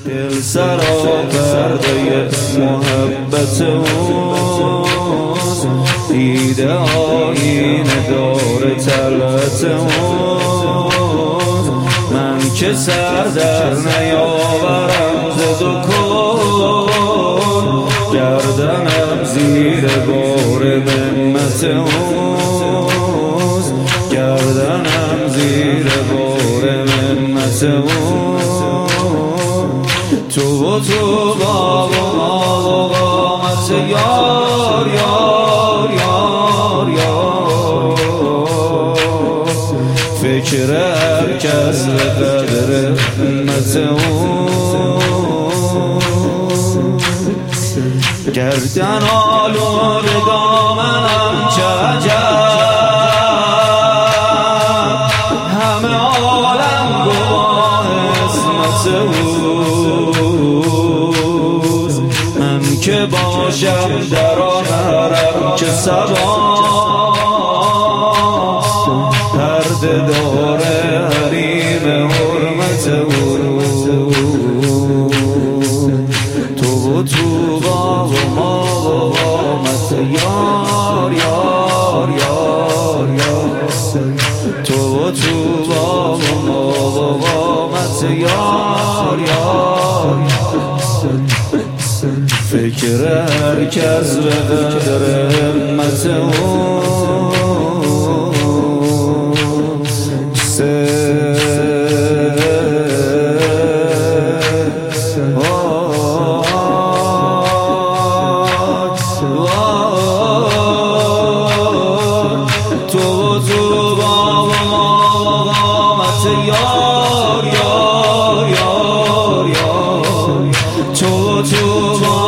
دل سرا پرده محبت اوست، دیده آینه دار طلعت اوست. من که سر در نیاورم ز دو کون، گردنم زیر بار منت اوست، گردنم زیر بار منت اوست. تو و تو با قامت یار یار یار یار، فکر هر کس به قدر همت اوست. گردن آلوده دامنم چه عجب، همه عالم گواه عصمت اوست. من که باشم در آن حرم که صبا پرده دار حریم حرمت اوست. تو و تو با و ما و قامت یار یار یار یار، تو و تو با و ما و قامت یار یار. فکر هر کس به قدر همت اوست. یار یار یار یار، تو تو با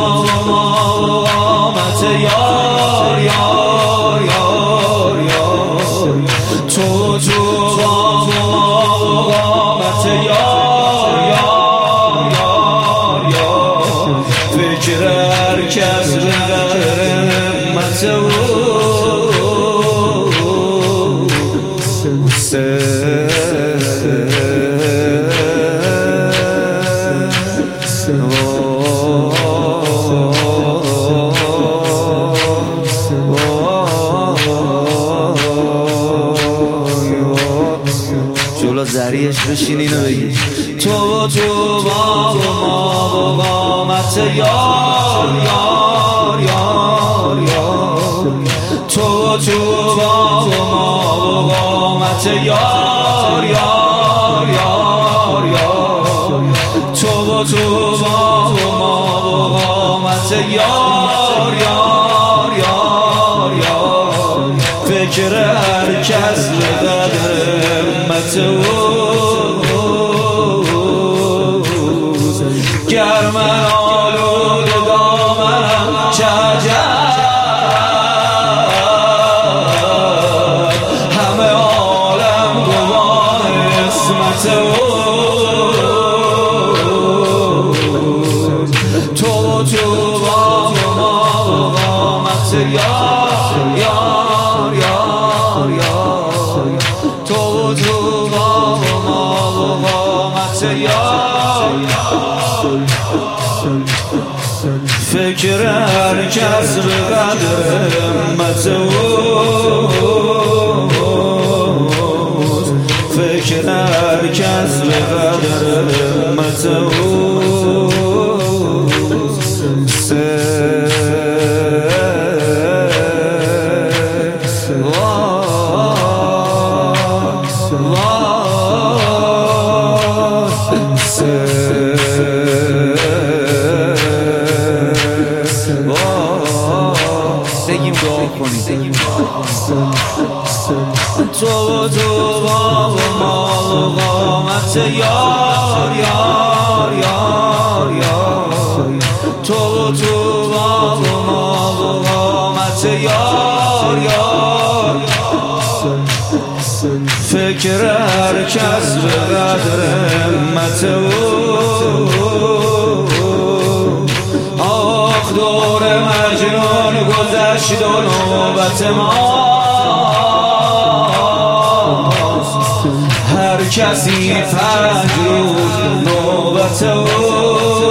قامت یار یار یار یار، تو تو با قامت یار یار یار یار. فکر هر کس به قدر همت اوست. جلو زریش بشین اینو بگی. تو و تو با ما و قامت یار یار یار یار، تو و تو با ما و قامت یار یار یار یار، تو و تو با ما و قامت یار یار یار یار. فکر هر کس به قدر همت اوست. گر من آلوده دامنم چه عجب، همه عالم گواه عصمت اوست. تو و تو با ما و قامت یار یار یار یار، تو و تو با ما و قامت یار. فکر هر کس به قدر همت اوست. فکر هر کس به قدر همت اوست. بگیم دعا کنیم. تو و تو با ما و قامت یار یار یار یار، تو و تو با ما و قامت یار یار. فکر هر کس به قدر همت اوست. آخ دور مجنون گذشت و نوبت ماست، هر کسی 5 روز نوبت اوست.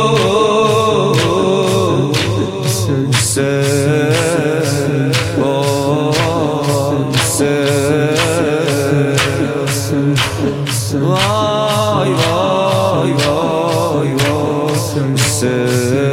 وای وای وای وای